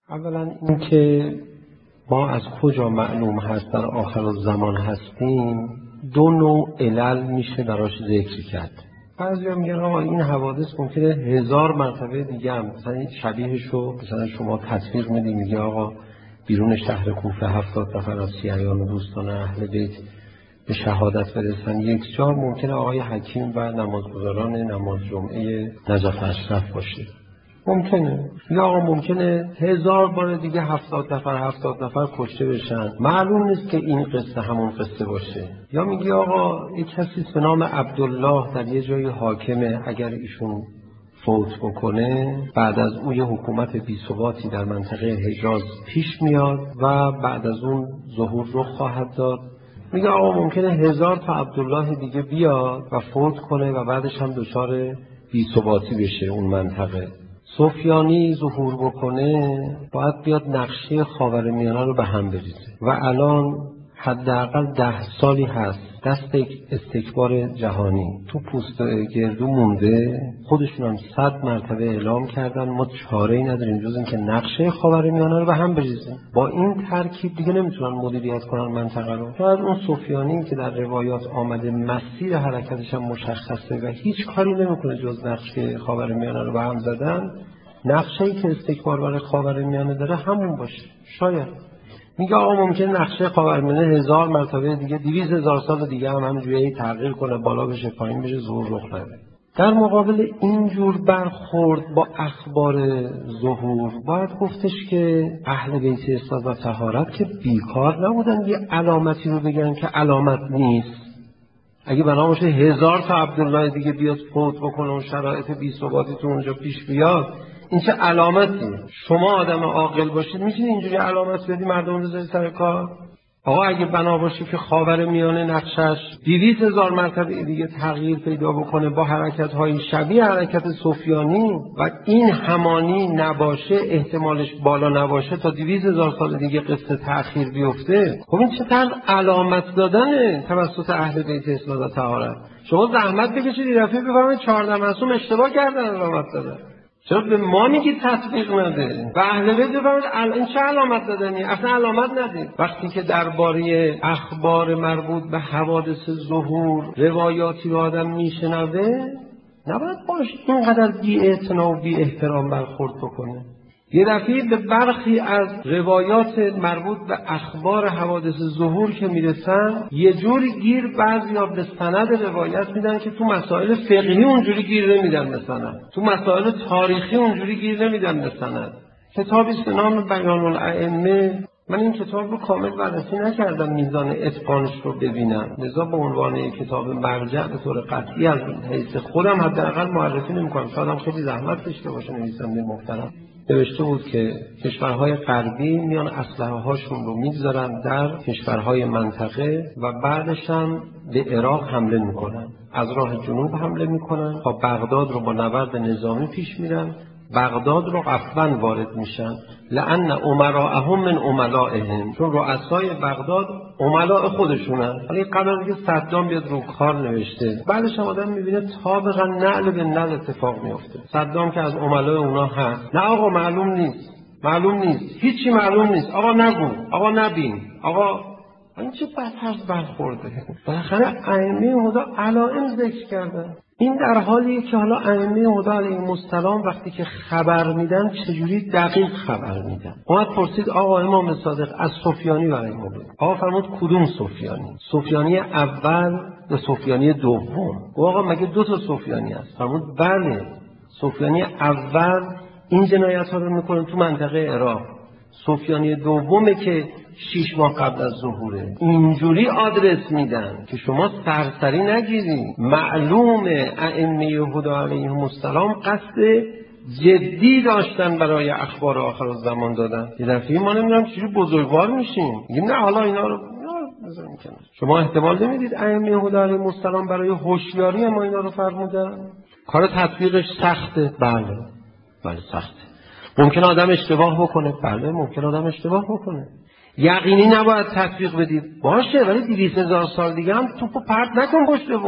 اولا اینکه ما از کجا معلوم هست در آخر الزمان هستیم، دو نوع علل میشه براش ذکر کرد. بعضیا میگن آقا این حوادث ممکنه 1000 مرتبه دیگه هم مثلا شبیهشو مثلا شما تصویر میدی، میگه آقا بیرون شهر کوفه 70 نفر از شیعیان و دوستان اهل بیت به شهادت برسن، یک جا ممکنه آقای حکیم و نمازگزاران نماز جمعه نجف اشرف باشه، ممکنه. یا آقا ممکنه 1000 بار دیگه 70 نفر کشته بشن، معلوم نیست که این قصه همون قصه باشه. یا میگی آقا یک کسی به نام عبدالله در یه جای حاکمه، اگر ایشون فوت بکنه بعد از اون یه حکومت بی‌ثباتی در منطقه حجاز پیش میاد و بعد از اون ظهور رخ خواهد داد. میگه آقا ممکنه 1000 تا عبدالله دیگه بیاد و فوت کنه و بعدش هم دچار بی‌ثباتی بشه اون منطقه. سفیانی ظهور بکنه باید بیاد نقشه خاورمیانه رو به هم بریزه و الان حداقل 10 سالی هست دست استکبار جهانی تو پوست گردو مونده، خودشون هم 100 مرتبه اعلام کردن ما چاره‌ای نداریم جز اینکه نقشه خاورمیانه رو به هم بریزیم. با این ترکیب دیگه نمیتونن مدیریت کنن منطقه رو. شاید اون سفیانی که در روایات آمده مسیر حرکتش هم مشخصه و هیچ کاری نمیکنه جز نقشه خاورمیانه رو به هم زدن، نقشه‌ای که استکبار برای خاورمیانه داره همون باشه. شاید میگه آقا ممکنه نقشه خاورمیانه 1000 مرتبه دیگه 200,000 سال دیگه هم همینجوری تغییر کنه، بالا بشه پایین بشه، ظهور رخ نده. در مقابل اینجور برخورد با اخبار ظهور باید گفتش که اهل بیت اصلاح و طهارت که بیکار نبودن یه علامتی رو بگن که علامت نیست. اگه بنا باشه 1000 تا عبدالله دیگه بیاد فوت بکنه و شرایط بی‌ثباتی تو اونجا پیش بیاد، این چه علامتی؟ شما آدم عاقل باشید میتونید اینجوری علامت بدی مردم رو بذارید سر کار؟ آقا اگه بنا باشه که خاورمیانه نقشش 200,000 مرتبه دیگه تغییر پیدا بکنه با حرکت‌های شبیه حرکت سفیانی و این همانی نباشه، احتمالش بالا نباشه تا 200,000 سال دیگه قصه تأخیر بیفته، خب این چه طرز علامت دادنه توسط اهل بیت اصلاح و طهارت؟ شما زحمت بکشید این دفعه بفرمایید 14 معصوم اشتباه کردن علامت دادن. چرا به ما میگی تطبیق نده؟ و اهل بیت بفرمایید این چه علامت دادنی؟ اصلا علامت ندید. وقتی که درباره اخبار مربوط به حوادث ظهور روایاتی رو آدم میشنوه نباید باش اینقدر بی‌اعتنا و بی احترام برخورد بکنه. یه دفعه به برخی از روایات مربوط به اخبار حوادث ظهور که میرسن یه جوری گیر بعضیا به سند روایت میدن که تو مسائل فقهی اونجوری گیر نمیدن به سند، تو مسائل تاریخی اونجوری گیر نمیدن به سند. کتابی به نام بیان الائمه، من این کتاب رو کامل بررسی نکردم میزان اتقانش رو ببینم، لذا به عنوان کتاب مرجع به طور قطعی از حیث خودم حداقل معرفی نمی‌کنم. شاید خیلی زحمت کشیده باشه نویسنده محترم. نوشته بود که کشورهای غربی میان اسلحه هاشون رو میگذارن در کشورهای منطقه و بعدش هم به عراق حمله میکنن، از راه جنوب حمله میکنن تا بغداد رو با نبرد نظامی پیش میرن، بغداد رو عفوا وارد میشن، لأن امراءهم من املائهم، چون رؤسای بغداد املاء خودشونن. حالا قبل از اینکه صدام بیاد رو کار نوشته، بعدش هم آدم میبینه طابقا نعل به نعل اتفاق میفته. صدام که از املاء اونا هست، نه آقا معلوم نیست هیچی معلوم نیست، آقا نگو، آقا نبین، آقا این چه بدطرز برخورده. بالاخره ائمه هدا علائم ذکر کردن. این در حالیه که حالا ائمه هدا علیهم السلام وقتی که خبر میدن چجوری دقیق خبر میدن. اومد پرسید آقا امام صادق از سفیانی برای ما بگو. آقا فرمود کدوم سفیانی؟ سفیانی اول یا سفیانی دوم؟ آقا مگه 2 تا سفیانی هست؟ فرمود بله، سفیانی اول این جنایت ها رو میکنه تو منطقه عراق، سفیانی دومه که 6 ماه قبل از ظهوره. اینجوری آدرس میدن که شما سرسری نگیرید. معلومه ائمه هدا علیهم السلام قصد جدی داشتن برای اخبار آخر الزمان دادن. یه دفعه ما نمیدونم چجوری بزرگوار میشیم میگیم نه حالا اینا رو بذاریم کنار. شما احتمال نمیدید ائمه هدا علیهم السلام برای هوشیاری ما اینا رو فرمودن؟ کار تطبیقش سخته. بله سخته. ممکن آدم اشتباه بکنه. بله ممکن آدم اشتباه بکنه. یقینی نباید تطبیق بدید. باشه، ولی 200,000 سال دیگه هم توپو پرت نکن پشت بون.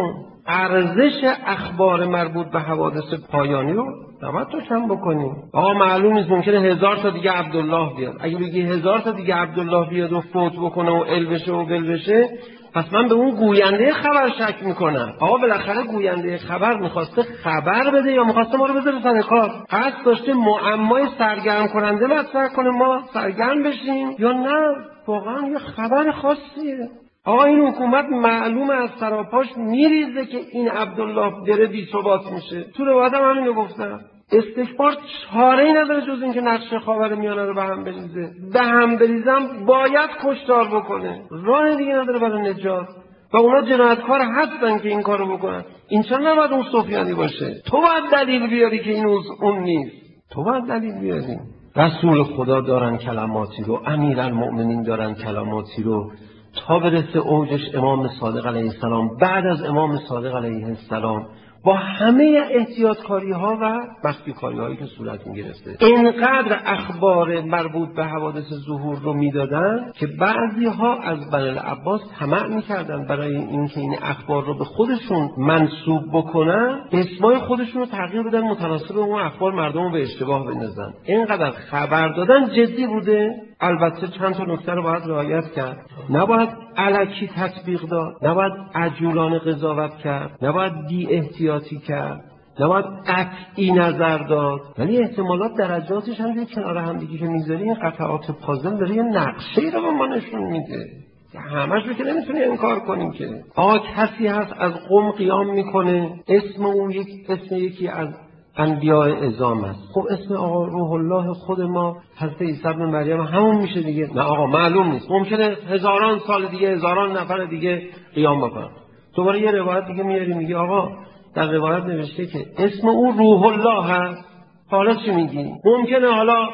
ارزش اخبار مربوط به حوادث پایانی رو نباید تو کم بکنیم. آقا معلوم نیست، ممکنه 1000 تا دیگه عبدالله بیاد. اگه بگی 1000 تا دیگه عبدالله بیاد و فوت بکنه و ال بشه و بل بشه، پس من به اون گوینده خبر شک میکنم. آقا بالاخره گوینده خبر میخواسته خبر بده یا میخواسته ما رو بذاره سر کار؟ قصد داشته معمای سرگرم کننده مطرح کنه ما سرگرم بشیم، یا نه واقعا یه خبر خاصیه؟ آقا این حکومت معلومه از سراپاش میریزه که این عبدالله بره بی ثبات میشه. تو روایت هم همینو گفتم. استکبار چاره‌ای نداره جز اینکه نقش خاورمیانه رو به هم بریزه. به هم بریزم باید کشتار بکنه، راه دیگه نداره برای نجات. و اونا جنایتکار هستن که این کارو بکنن. این چرا نباید اون سفیانی باشه؟ تو باید دلیل بیاری که این اون نیست. تو باید دلیل بیاری. رسول خدا دارن کلماتی رو، امیرالمؤمنین دارن کلماتی رو، تا برسه اوجش امام صادق علیه السلام. بعد از امام صادق علیه السلام با همه احتیاطکاری ها و مخفیکاری هایی که صورت می گرفته، اینقدر اخبار مربوط به حوادث ظهور رو میدادن که بعضی ها از بنی العباس طمع میکردن برای اینکه این اخبار رو به خودشون منسوب بکنن، اسمای خودشون رو تغییر بدن متناسب به اون اخبار مردم رو به اشتباه بندازن. اینقدر خبر دادن جدی بوده. البته چند تا نکته رو باید رعایت کرد. نباید الکی تطبیق داد، نباید عجولانه قضاوت کرد، نباید بی احتیاطی کرد، نباید قطعی نظر داد. ولی احتمالات درجاتش هم کنار هم دیگه که میذاری این قطعات پازل داره یه نقشه‌ای رو به ما نشون میده. همش رو که نمیتونی انکار کنیم که کسی هست از قوم قیام میکنه، اسم اون یکی از انبیاء اعظام است. خب اسم آقا روح الله خود ما حضرت عیسی ابن مریم همون میشه دیگه. نه آقا معلوم نیست، ممکنه هزاران سال دیگه هزاران نفر دیگه قیام بکنن. دوباره یه روایت دیگه میاری میگه آقا در روایت نوشته که اسم اون روح الله هست. حالا چی میگی؟ ممکنه حالا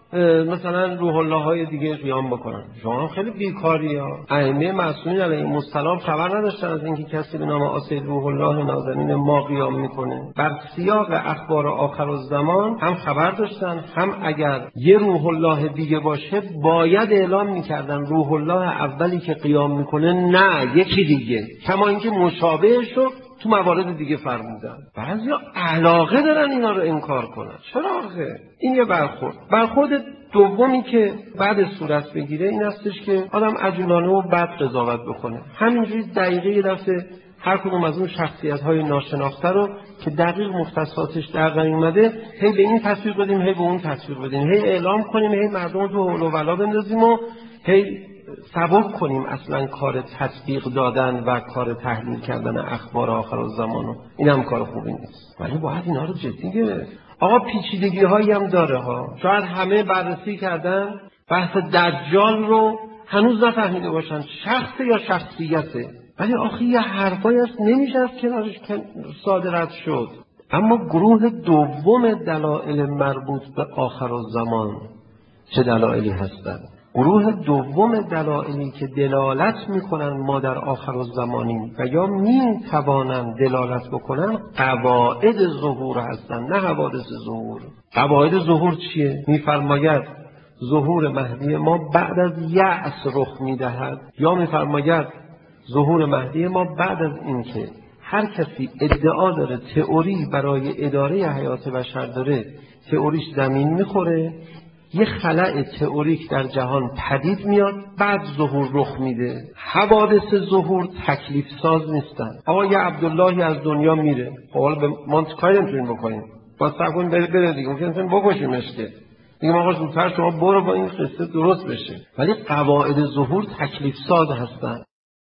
مثلا روح الله های دیگه قیام بکنن. شما خیلی بیکاری ها. ائمه معصومین علیهم السلام خبر نداشتن از اینکه کسی به نام آسید روح الله نازنین ما قیام میکنه. بر سیاق اخبار آخرالزمان هم خبر داشتن، هم اگر یه روح الله دیگه باشه باید اعلام میکردن روح الله اولی که قیام میکنه نه یکی دیگه، کما اینکه مشابهشو تو موارد دیگه فرمودن. بعضیا علاقه دارن اینا رو انکار کنن. چرا آخه؟ این یه برخورد دومی که بعد صورت بگیره این هستش که آدم عجولانه و بد قضاوت بکنه. همینجوری دقیقه یه دفعه هر کدوم از اون شخصیت‌های ناشناخته رو که دقیق مختصاتش در اومده هی به این تصویر بدیم، هی به اون تصویر بدیم، هی اعلام کنیم، هی مردم تو حول و ولا بندازیم و هی سبک کنیم اصلا کار تطبیق دادن و کار تحلیل کردن اخبار آخرالزمان. این هم کار خوبی نیست. ولی باید اینا رو جدی گرفت. آقا پیچیدگی هایی هم داره ها. شاید همه بررسی کردن بحث دجال رو هنوز نفهمیده باشن شخص یا شخصیته، ولی آخه یه حرفایی هست نمیشه از کنارش صادرات شد. اما گروه دوم دلایل مربوط به آخرالزمان چه دلایلی هستند؟ گروه دوم دلایلی که دلالت میکنن ما در آخرالزمانیم و یا میتوانند دلالت بکنن قواعد ظهور هستند، نه حوادث ظهور. قواعد ظهور چیه؟ میفرماید ظهور مهدی ما بعد از یأس رخ میدهد، یا میفرماید ظهور مهدی ما بعد از اینکه هر کسی ادعا داره تئوری برای اداره حیات بشر داره، تئوریش زمین میخوره، یه خلأ تئوریک در جهان پدید میاد، بعد ظهور رخ میده. حوادث ظهور تکلیف ساز نیستن. آقا یه عبداللهی از دنیا میره، حالا به ما کاری نمیتونیم بکنیم، با سرگون بره دیگه، ممکنه بکشیمش که دیگه آقا زودتر شما برو با این قصه درست بشه. ولی قواعد ظهور تکلیف ساز هستن.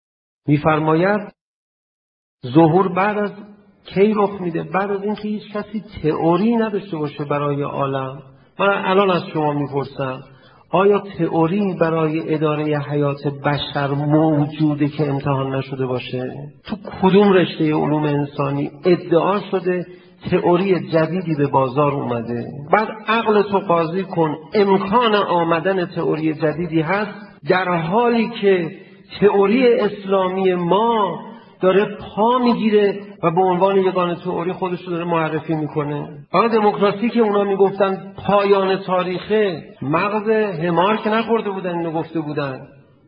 میفرماید ظهور بعد از کی رخ میده؟ بعد از اینکه هیچ کسی تئوری نداشته باشه برای عالم. من الان از شما میپرسم آیا تئوری برای اداره حیات بشر موجوده که امتحان نشده باشه؟ تو کدوم رشته علوم انسانی ادعا شده تئوری جدیدی به بازار اومده؟ بعد عقل تو قاضی کن، امکان آمدن تئوری جدیدی هست در حالی که تئوری اسلامی ما داره پا میگیره و به عنوان یگانه تئوری خودش رو داره معرفی میکنه. آقا دموکراسی که اونا میگفتن پایان تاریخه، مغز حمار که نخورده بودن اینو گفته بودن.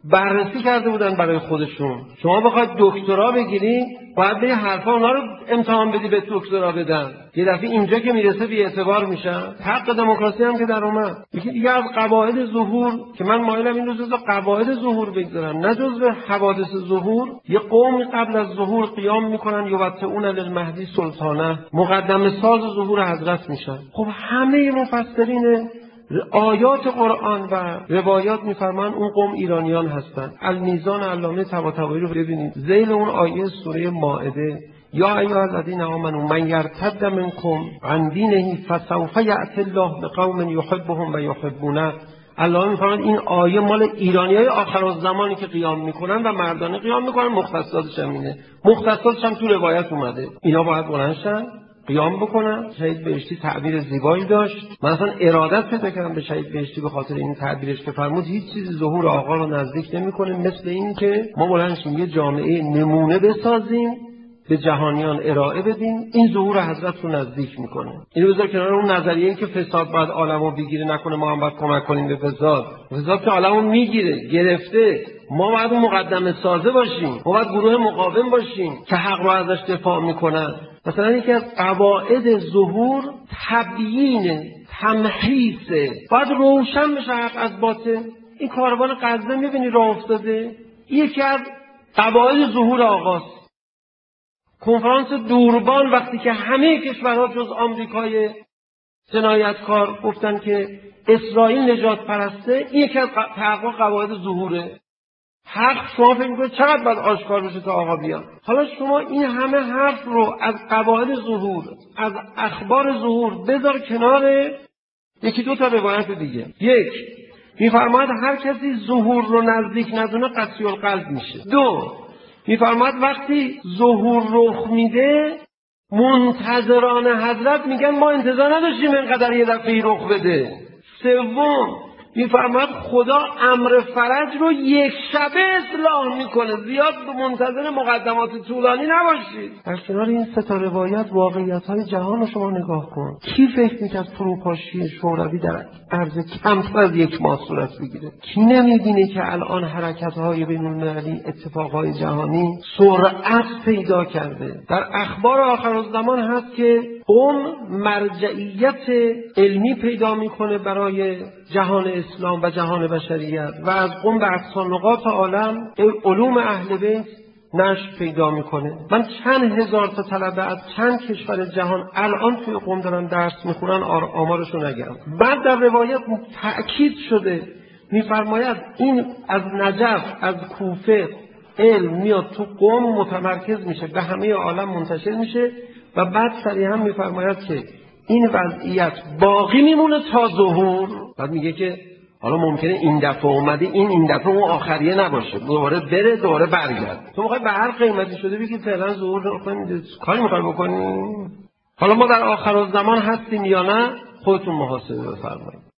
بررسی کرده بودن برای خودشون. شما بخواید دکترا بگیری باید به حرفا اونا رو امتحان بدی به دکترا بدن. یه دفعه اینجا که میرسه بی اعتبار میشن. حق دموکراسی هم که در اومد. یکی دیگه از قواعد ظهور که من مایلم این رو جزو قواعد ظهور بگذارم، نه جزو حوادث ظهور. یه قومی قبل از ظهور قیام میکنن یوطئون للمهدی سلطانه، مقدمه ساز ظهور حضرت میشن. خب همه مفسرین آیات قرآن و روایات میفرمان اون قوم ایرانیان هستن. المیزان علامه طباطبایی رو ببینید، ذیل اون آیه سوره مائده، یا ایها الذین آمنوا من یرتد منکم عن دینه فسوف یأتی الله بقوم یحبهم و یحبونه. الله میفرماید این آیه مال ایرانیای آخرالزمانی که قیام میکنن و مردانه قیام میکنن، مختصاتش هم اینه. مختصاتش هم تو روایت اومده. اینا باید بلند شن قیام بکنن. شهید بهشتی تعبیر زیبایی داشت. من اصلا ارادت پیدا کردم به شهید بهشتی به خاطر این تعبیرش که فرمود هیچ چیزی ظهور آقا رو نزدیک نمیکنه مثل این که ما بلند شیم یه جامعه نمونه بسازیم به جهانیان ارائه بدیم، این ظهور حضرت رو نزدیک میکنه. اینو بذار کنار اون نظریه این که فساد باید عالمو بگیره نکنه ما هم باید کمک کنیم به فساد. فساد که عالمو میگیره گرفته، ما باید اون مقدمه سازه باشیم، ما باید گروه مقاوم باشیم که حق رو ازش دفاع میکنن. مثلا یکی از قواعد ظهور تبیین تمحیصه، باید روشن بشه حق از باطل. این کاروان غزه میبینی راه افتاده، یکی از قواعد ظهور آغاست. کنفرانس دوربان وقتی که همه کشورها جز آمریکای جنایتکار گفتن که اسرائیل نجات پرسته، این یکی از تحقق قواعد ظهوره. حق شما فکر میکنید چقدر باید آشکار بشه تا آقا بیان. حالا شما این همه حرف رو از قواعد ظهور، از اخبار ظهور بذار کنار یکی دو تا روایت دیگه. یک میفرماید هر کسی ظهور رو نزدیک ندونه قسی القلب میشه. دو میفرماید وقتی ظهور رخ میده منتظران حضرت میگن ما انتظار نداشتیم اینقدر یه دفعه رخ بده. سوم میفرماید خدا امر فرج رو یک شبه اصلاح میکنه، زیاد منتظر مقدمات طولانی نباشید. در کنار این سه تا روایت واقعیت‌های جهان رو شما نگاه کن. کی فکر میکرد فروپاشی شوروی در عرض کمتر از یک ماه صورت بگیره؟ کی نمیبینه که الان حرکت‌های بین‌المللی، اتفاقهای جهانی سرعت پیدا کرده؟ در اخبار آخرالزمان هست که قوم مرجعیت علمی پیدا میکنه برای جهان اسلام و جهان بشریت و از قوم به اقصا نقاط عالم علوم اهل بیت نشر پیدا میکنه. من چند هزار تا طلبه از چند کشور جهان الان توی قوم دارن درس میخونن، آمارشو نگم. بعد در روایت تأکید شده میفرماید این از نجف از کوفه علم میاد تو قوم متمرکز میشه، به همه عالم منتشر میشه و بعد صریحا میفرماید که این وضعیت باقی میمونه تا ظهور. بعد میگه که حالا ممکنه این دفعه اومده این دفعه اون آخریه نباشه، دوباره بره دوباره برگرد. تو میخوای به هر قیمتی شده بگی فعلا ظهور نکنید، کاری میخوای بکنی؟ حالا ما در آخرالزمان هستیم یا نه؟ خودتون محاسبه بفرمایید.